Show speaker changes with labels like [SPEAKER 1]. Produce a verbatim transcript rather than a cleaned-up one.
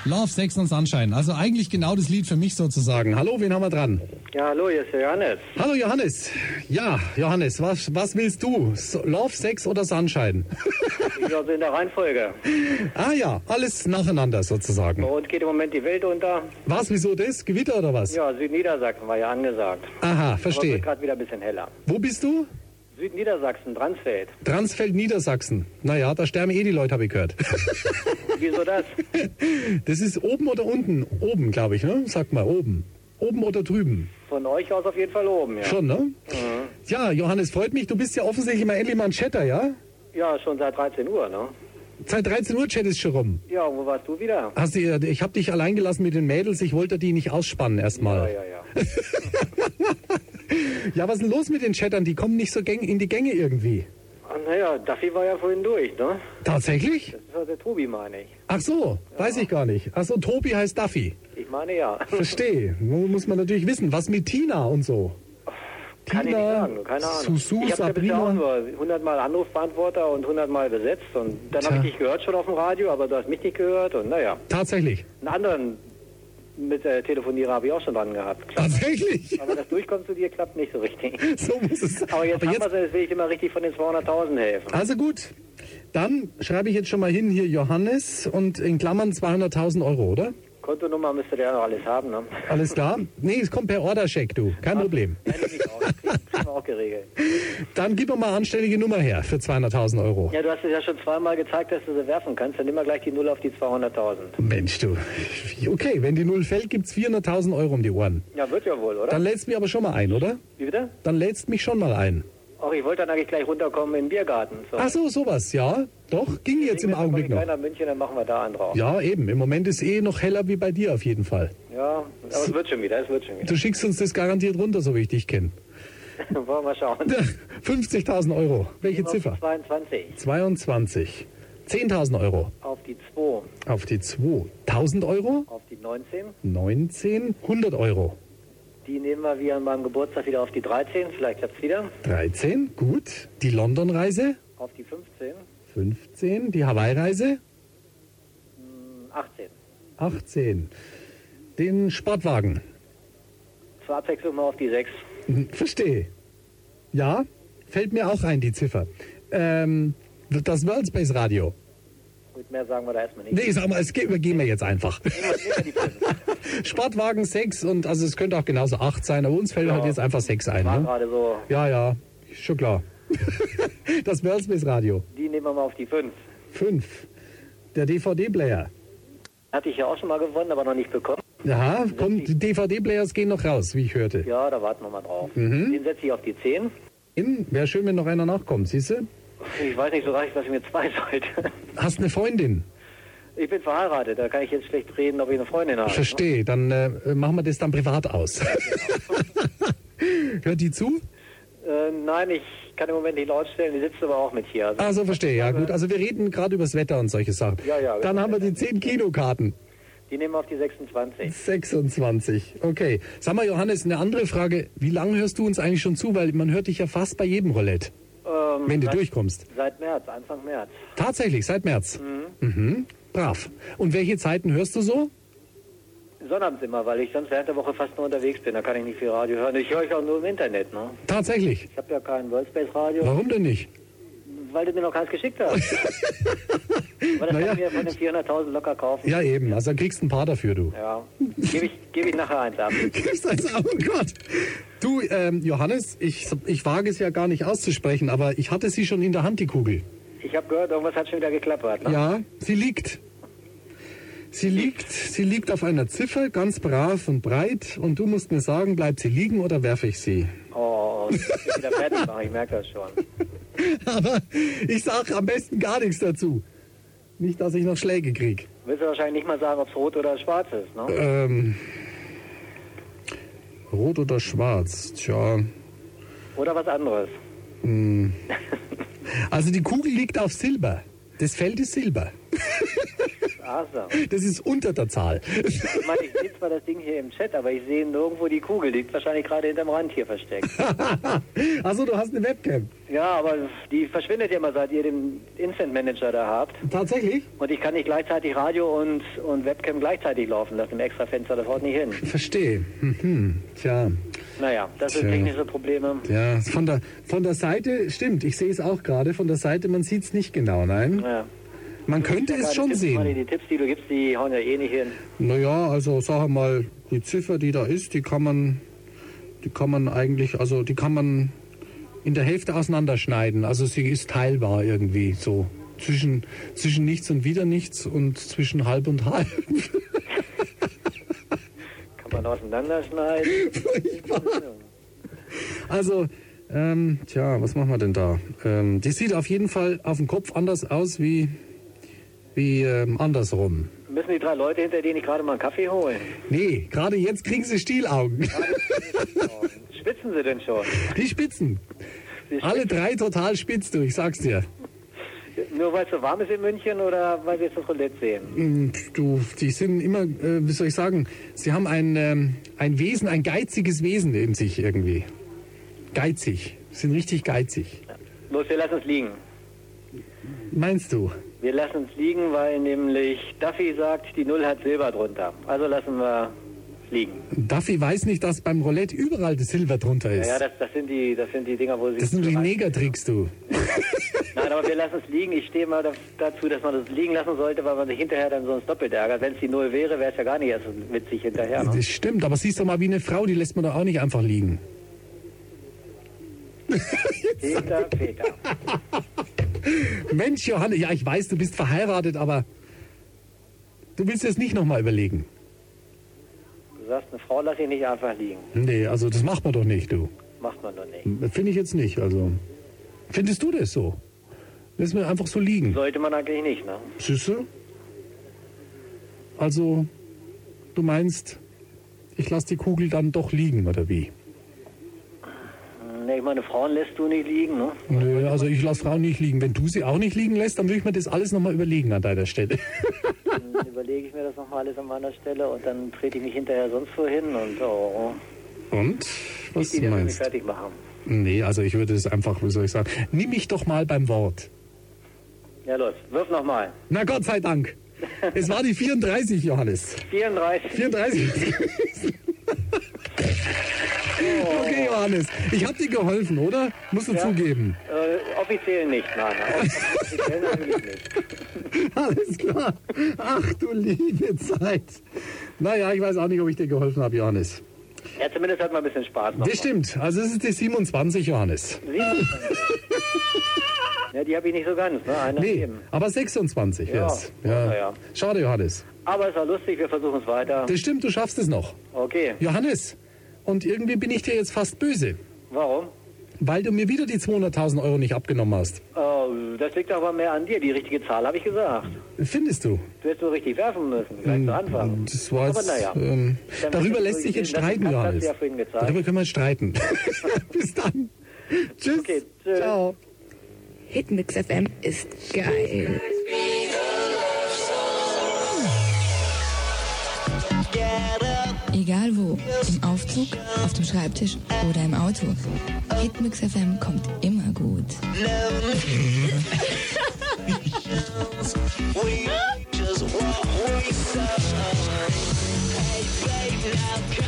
[SPEAKER 1] Love, Sex und Sunshine. Also eigentlich genau das Lied für mich sozusagen. Hallo, wen haben wir dran?
[SPEAKER 2] Ja, hallo, hier ist der Johannes.
[SPEAKER 1] Hallo Johannes. Ja, Johannes, was, was willst du? So, Love, Sex oder Sunshine?
[SPEAKER 2] Also in der Reihenfolge.
[SPEAKER 1] Ah ja, alles nacheinander sozusagen.
[SPEAKER 2] Bei uns geht im Moment die Welt unter.
[SPEAKER 1] Was, wieso das? Gewitter oder was?
[SPEAKER 2] Ja, Südniedersachsen war ja angesagt.
[SPEAKER 1] Aha,
[SPEAKER 2] Aber
[SPEAKER 1] verstehe.
[SPEAKER 2] wird gerade wieder ein bisschen heller.
[SPEAKER 1] Wo bist du?
[SPEAKER 2] Südniedersachsen, Dransfeld.
[SPEAKER 1] Dransfeld, Niedersachsen. Naja, da sterben eh die Leute, habe ich gehört.
[SPEAKER 2] Wieso das?
[SPEAKER 1] Das ist oben oder unten? Oben, glaube ich, ne? Sag mal, oben. Oben oder drüben?
[SPEAKER 2] Von euch aus auf jeden Fall oben, ja.
[SPEAKER 1] Schon, ne?
[SPEAKER 2] Mhm.
[SPEAKER 1] Ja, Johannes, freut mich. Du bist ja offensichtlich mal endlich mal ein Chatter, ja?
[SPEAKER 2] Ja, schon seit dreizehn Uhr, ne?
[SPEAKER 1] Seit dreizehn Uhr chattest schon rum.
[SPEAKER 2] Ja, und wo warst du wieder?
[SPEAKER 1] Hast du, ich habe dich allein gelassen mit den Mädels. Ich wollte die nicht ausspannen erstmal.
[SPEAKER 2] Ja, ja, ja.
[SPEAKER 1] Ja, was ist denn los mit den Chattern? Die kommen nicht so gäng in die Gänge irgendwie.
[SPEAKER 2] Naja, Duffy war ja vorhin durch, ne?
[SPEAKER 1] Tatsächlich?
[SPEAKER 2] Das ist ja der Tobi, meine ich.
[SPEAKER 1] Ach so, ja. Weiß ich gar nicht. Ach so, Tobi heißt Duffy.
[SPEAKER 2] Ich meine ja.
[SPEAKER 1] Verstehe. Muss man natürlich wissen. Was mit Tina und so?
[SPEAKER 2] Kann
[SPEAKER 1] Tina,
[SPEAKER 2] ich nicht sagen, keine Ahnung.
[SPEAKER 1] Susu,
[SPEAKER 2] ich habe ja bisher
[SPEAKER 1] Sabrina.
[SPEAKER 2] auch nur hundertmal Anrufbeantworter und hundertmal besetzt. Und dann habe ich dich gehört schon auf dem Radio, aber du hast mich nicht gehört. Und naja,
[SPEAKER 1] Tatsächlich.
[SPEAKER 2] einen anderen mit äh, Telefonierer habe ich auch schon dran gehabt. Klappt.
[SPEAKER 1] Tatsächlich?
[SPEAKER 2] Aber das Durchkommen zu dir klappt nicht so richtig.
[SPEAKER 1] So muss es sein.
[SPEAKER 2] Aber jetzt
[SPEAKER 1] Aber
[SPEAKER 2] haben
[SPEAKER 1] jetzt-
[SPEAKER 2] wir es, jetzt will ich immer richtig von den zweihunderttausend helfen.
[SPEAKER 1] Also gut. Dann schreibe ich jetzt schon mal hin hier Johannes und in Klammern zweihunderttausend Euro, oder?
[SPEAKER 2] Kontonummer müsste der ja noch alles haben, ne?
[SPEAKER 1] Alles klar? Nee, es kommt per Orderscheck, du. Kein Problem.
[SPEAKER 2] Ja, nehme ich auch. Kriegen kriegen wir auch geregelt.
[SPEAKER 1] Dann gib mir mal anständige Nummer her für zweihunderttausend Euro.
[SPEAKER 2] Ja, du hast es ja schon zweimal gezeigt, dass du sie werfen kannst. Dann nimm mal gleich die Null auf die zweihunderttausend.
[SPEAKER 1] Mensch, du. Okay, wenn die Null fällt, gibt's vierhunderttausend Euro um die Ohren.
[SPEAKER 2] Ja, wird ja wohl, oder?
[SPEAKER 1] Dann lädst mich aber schon mal ein, oder?
[SPEAKER 2] Wie bitte?
[SPEAKER 1] Dann lädst mich schon mal ein.
[SPEAKER 2] Ach, ich wollte dann eigentlich gleich runterkommen in den Biergarten. So.
[SPEAKER 1] Ach so, sowas, ja. Doch, ging jetzt im Augenblick noch.
[SPEAKER 2] Kleiner München, dann machen wir da einen drauf.
[SPEAKER 1] Ja, eben. Im Moment ist eh noch heller wie bei dir auf jeden Fall.
[SPEAKER 2] Ja, aber es wird schon wieder, es wird schon wieder.
[SPEAKER 1] Du schickst uns das garantiert runter, so wie ich dich kenne.
[SPEAKER 2] Wollen wir mal schauen.
[SPEAKER 1] fünfzigtausend Euro. Welche
[SPEAKER 2] Auf
[SPEAKER 1] Ziffer?
[SPEAKER 2] zweiundzwanzig.
[SPEAKER 1] zweiundzwanzig. zehntausend Euro.
[SPEAKER 2] Auf die zwei.
[SPEAKER 1] Auf die zwei. tausend Euro.
[SPEAKER 2] Auf die neunzehn.
[SPEAKER 1] neunzehn. hundert Euro.
[SPEAKER 2] Die nehmen wir wie an meinem Geburtstag wieder auf die dreizehn. Vielleicht klappt's wieder.
[SPEAKER 1] dreizehn. Gut. Die London-Reise.
[SPEAKER 2] Auf die fünfzehn.
[SPEAKER 1] fünfzehn. Die Hawaii-Reise.
[SPEAKER 2] Hm, achtzehn.
[SPEAKER 1] achtzehn. Den Sportwagen.
[SPEAKER 2] Zur Abwechslung mal auf die sechs.
[SPEAKER 1] Hm, Verstehe. Ja, fällt mir auch ein, die Ziffer. Ähm, das World Space Radio.
[SPEAKER 2] Gut, mehr sagen wir da erstmal nicht.
[SPEAKER 1] Nee, sag mal, es ge- übergehen wir jetzt einfach.
[SPEAKER 2] Nehmen wir, nehmen wir die fünf.
[SPEAKER 1] Sportwagen sechs und also es könnte auch genauso acht sein, aber uns fällt
[SPEAKER 2] Ja.
[SPEAKER 1] halt jetzt einfach sechs ein.
[SPEAKER 2] War
[SPEAKER 1] Ne?
[SPEAKER 2] gerade so.
[SPEAKER 1] Ja, ja, ist schon klar. Das World Space Radio.
[SPEAKER 2] Die nehmen wir mal auf die fünf.
[SPEAKER 1] fünf. Der D V D-Player.
[SPEAKER 2] Hatte ich ja auch schon mal gewonnen, aber noch nicht bekommen.
[SPEAKER 1] Ja, kommt, die D V D-Players gehen noch raus, wie ich hörte.
[SPEAKER 2] Ja, da warten wir mal drauf.
[SPEAKER 1] Mhm.
[SPEAKER 2] Den setze ich auf die zehn.
[SPEAKER 1] Wäre schön, wenn noch einer nachkommt, siehst du?
[SPEAKER 2] Ich weiß nicht so recht, was ich mir zwei sollte.
[SPEAKER 1] Hast eine Freundin?
[SPEAKER 2] Ich bin verheiratet, da kann ich jetzt schlecht reden, ob ich eine Freundin habe.
[SPEAKER 1] Verstehe, dann äh, machen wir das dann privat aus. Hört die zu?
[SPEAKER 2] Äh, nein, ich kann im Moment nicht laut stellen, die sitzt aber auch mit hier. Also,
[SPEAKER 1] Ah, so verstehe, ja gut. Also wir reden gerade übers Wetter und solche Sachen.
[SPEAKER 2] Ja, ja,
[SPEAKER 1] Dann
[SPEAKER 2] über
[SPEAKER 1] haben wir die zehn Kinokarten.
[SPEAKER 2] die nehmen wir auf die sechsundzwanzig.
[SPEAKER 1] sechsundzwanzig, okay. Sag mal, Johannes, eine andere Frage. Wie lange hörst du uns eigentlich schon zu? Weil man hört dich ja fast bei jedem Roulette,
[SPEAKER 2] Ähm,
[SPEAKER 1] wenn du
[SPEAKER 2] seit,
[SPEAKER 1] durchkommst.
[SPEAKER 2] Seit März, Anfang März.
[SPEAKER 1] Tatsächlich, seit März. Mhm. Brav. Und welche Zeiten hörst du so?
[SPEAKER 2] Sonnabends immer, weil ich sonst während der Woche fast nur unterwegs bin. Da kann ich nicht viel Radio hören. Ich höre euch auch nur im Internet, ne?
[SPEAKER 1] Tatsächlich.
[SPEAKER 2] Ich habe ja kein Worldspace Radio,
[SPEAKER 1] Warum denn nicht?
[SPEAKER 2] weil du mir noch keins geschickt hast. weil das
[SPEAKER 1] Naja.
[SPEAKER 2] kann ich mir von den vierhunderttausend locker kaufen.
[SPEAKER 1] Ja, eben. Also dann kriegst du ein paar dafür, du.
[SPEAKER 2] Ja. Gebe ich, geb ich nachher eins ab.
[SPEAKER 1] Gibst eins ab, oh Gott. Du, ähm, Johannes, ich, ich wage es ja gar nicht auszusprechen, aber ich hatte sie schon in der Hand, die Kugel.
[SPEAKER 2] Ich habe gehört, irgendwas hat schon wieder geklappert. Ne?
[SPEAKER 1] Ja, sie liegt. Sie liegt, sie liegt auf einer Ziffer, ganz brav und breit. Und du musst mir sagen, bleibt sie liegen oder werfe ich sie?
[SPEAKER 2] Oh, ich muss wieder fertig machen, ich merke das schon.
[SPEAKER 1] Aber ich sag am besten gar nichts dazu. Nicht, dass ich noch Schläge krieg.
[SPEAKER 2] Willst du wahrscheinlich nicht mal sagen, ob es rot oder schwarz ist, ne?
[SPEAKER 1] Ähm, rot oder schwarz? Tja.
[SPEAKER 2] Oder was anderes.
[SPEAKER 1] Also die Kugel liegt auf Silber. Das Feld ist Silber.
[SPEAKER 2] Ach so.
[SPEAKER 1] Das ist unter der Zahl.
[SPEAKER 2] Ich meine, ich sehe zwar das Ding hier im Chat, aber ich sehe nirgendwo die Kugel. Liegt wahrscheinlich gerade hinterm Rand hier versteckt.
[SPEAKER 1] Achso, du hast eine Webcam.
[SPEAKER 2] Ja, aber die verschwindet ja immer, seit ihr den Instant Manager da habt.
[SPEAKER 1] Tatsächlich?
[SPEAKER 2] Und ich kann nicht gleichzeitig Radio und, und Webcam gleichzeitig laufen lassen. Im Extrafenster, das haut nicht hin.
[SPEAKER 1] Verstehe. Mhm. Tja.
[SPEAKER 2] Naja, das sind
[SPEAKER 1] Tja.
[SPEAKER 2] technische Probleme.
[SPEAKER 1] Ja, von der, von der Seite, stimmt, ich sehe es auch gerade, von der Seite, man sieht es nicht genau, nein.
[SPEAKER 2] Ja.
[SPEAKER 1] Man könnte es schon
[SPEAKER 2] Tipps,
[SPEAKER 1] sehen.
[SPEAKER 2] Manni, die Tipps, die du gibst, die hauen ja eh nicht hin.
[SPEAKER 1] Naja, also sag mal, die Ziffer, die da ist, die kann man, die kann man eigentlich, also die kann man in der Hälfte auseinanderschneiden. Also sie ist teilbar irgendwie so. Zwischen, zwischen nichts und wieder nichts und zwischen halb und halb.
[SPEAKER 2] Kann man auseinanderschneiden.
[SPEAKER 1] Also, ähm, tja, was machen wir denn da? Ähm, die sieht auf jeden Fall auf dem Kopf anders aus wie, wie ähm, andersrum.
[SPEAKER 2] Müssen die drei Leute, hinter denen ich gerade mal einen Kaffee holen?
[SPEAKER 1] Nee, gerade jetzt kriegen sie Stielaugen.
[SPEAKER 2] Spitzen sie denn schon?
[SPEAKER 1] Die Spitzen.
[SPEAKER 2] Sie
[SPEAKER 1] Alle
[SPEAKER 2] spitzen.
[SPEAKER 1] drei total spitz, du, ich sag's dir.
[SPEAKER 2] Nur weil es so warm ist in München oder weil sie jetzt das Roulette sehen?
[SPEAKER 1] Mm, Du, die sind immer, äh, wie soll ich sagen, sie haben ein, ähm, ein Wesen, ein geiziges Wesen in sich irgendwie. Geizig, sind richtig geizig.
[SPEAKER 2] Los, wir lassen es liegen.
[SPEAKER 1] Meinst du?
[SPEAKER 2] Wir lassen es liegen, weil nämlich Duffy sagt, die Null hat Silber drunter. Also lassen wir es liegen.
[SPEAKER 1] Duffy weiß nicht, dass beim Roulette überall das Silber drunter ist.
[SPEAKER 2] Ja, das, das, sind die, das sind die Dinger, wo sie...
[SPEAKER 1] Das sind die Negertricks, du.
[SPEAKER 2] Nein, aber wir lassen es liegen. Ich stehe mal da, dazu, dass man das liegen lassen sollte, weil man sich hinterher dann sonst doppelt ärgert. Wenn es die Null wäre, wäre es ja gar nicht erst so witzig hinterher. Ne?
[SPEAKER 1] Das stimmt, aber siehst du mal, wie eine Frau, die lässt man doch auch nicht einfach liegen.
[SPEAKER 2] Peter, Peter.
[SPEAKER 1] Mensch, Johannes, ja, ich weiß, du bist verheiratet, aber du willst es nicht nochmal überlegen.
[SPEAKER 2] Du sagst, eine Frau lasse ich nicht einfach liegen.
[SPEAKER 1] Nee, also das macht man doch nicht, du.
[SPEAKER 2] Macht man doch nicht.
[SPEAKER 1] Finde ich jetzt nicht, also. Findest du das so? Lässt man einfach so liegen.
[SPEAKER 2] Sollte man eigentlich nicht, ne?
[SPEAKER 1] Süße? Also, du meinst, ich lasse die Kugel dann doch liegen, oder wie?
[SPEAKER 2] Ne, ich meine, Frauen lässt du nicht liegen, ne?
[SPEAKER 1] Nö, also ich lasse Frauen nicht liegen. Wenn du sie auch nicht liegen lässt, dann würde ich mir das alles nochmal überlegen an deiner Stelle.
[SPEAKER 2] Dann überlege ich mir das nochmal alles an meiner Stelle und dann trete ich mich hinterher sonst wohin und oh.
[SPEAKER 1] Und? Was
[SPEAKER 2] die das
[SPEAKER 1] meinst
[SPEAKER 2] nicht fertig machen.
[SPEAKER 1] Nee, also ich würde es einfach, wie soll ich sagen, nimm mich doch mal beim Wort.
[SPEAKER 2] Ja, los, wirf nochmal.
[SPEAKER 1] Na Gott sei Dank. Es war die vierunddreißig, Johannes.
[SPEAKER 2] vierunddreißig.
[SPEAKER 1] vierunddreißig. Okay, Johannes, ich habe dir geholfen, oder? Musst du
[SPEAKER 2] Ja.
[SPEAKER 1] zugeben.
[SPEAKER 2] Äh, offiziell nicht, nein. Offiziell natürlich nicht.
[SPEAKER 1] Alles klar. Ach du liebe Zeit. Naja, ich weiß auch nicht, ob ich dir geholfen habe, Johannes.
[SPEAKER 2] Ja, zumindest hat man ein bisschen Spaß noch.
[SPEAKER 1] Das stimmt. Also es ist die siebenundzwanzig, Johannes.
[SPEAKER 2] siebenundzwanzig. Ja, die habe ich nicht so ganz, ne? Einer
[SPEAKER 1] Nee,
[SPEAKER 2] eben.
[SPEAKER 1] aber sechsundzwanzig
[SPEAKER 2] Ja,
[SPEAKER 1] wär's.
[SPEAKER 2] na ja.
[SPEAKER 1] Schade, Johannes.
[SPEAKER 2] Aber es war lustig, wir versuchen es weiter.
[SPEAKER 1] Das stimmt, du schaffst es noch.
[SPEAKER 2] Okay,
[SPEAKER 1] Johannes, und irgendwie bin ich dir jetzt fast böse,
[SPEAKER 2] warum?
[SPEAKER 1] weil du mir wieder die zweihunderttausend Euro nicht abgenommen hast.
[SPEAKER 2] Oh, das liegt aber mehr an dir. Die richtige Zahl habe ich gesagt.
[SPEAKER 1] Findest du?
[SPEAKER 2] Du hättest nur richtig werfen müssen, gleich zu Anfang.
[SPEAKER 1] Das war
[SPEAKER 2] Aber
[SPEAKER 1] jetzt,
[SPEAKER 2] naja.
[SPEAKER 1] ähm,
[SPEAKER 2] Dann
[SPEAKER 1] darüber
[SPEAKER 2] hättest
[SPEAKER 1] lässt
[SPEAKER 2] du
[SPEAKER 1] sich jetzt
[SPEAKER 2] gesehen, dass
[SPEAKER 1] streiten,
[SPEAKER 2] die Katze
[SPEAKER 1] Johannes.
[SPEAKER 2] ja vorhin gezeigt.
[SPEAKER 1] Darüber können wir streiten. Bis dann. Tschüss.
[SPEAKER 2] Okay, tschüss.
[SPEAKER 1] Ciao.
[SPEAKER 3] Hitmix F M ist geil. Egal wo, im Aufzug, auf dem Schreibtisch oder im Auto. Hitmix F M kommt immer gut.
[SPEAKER 4] We just what we saw. Hey, babe, now come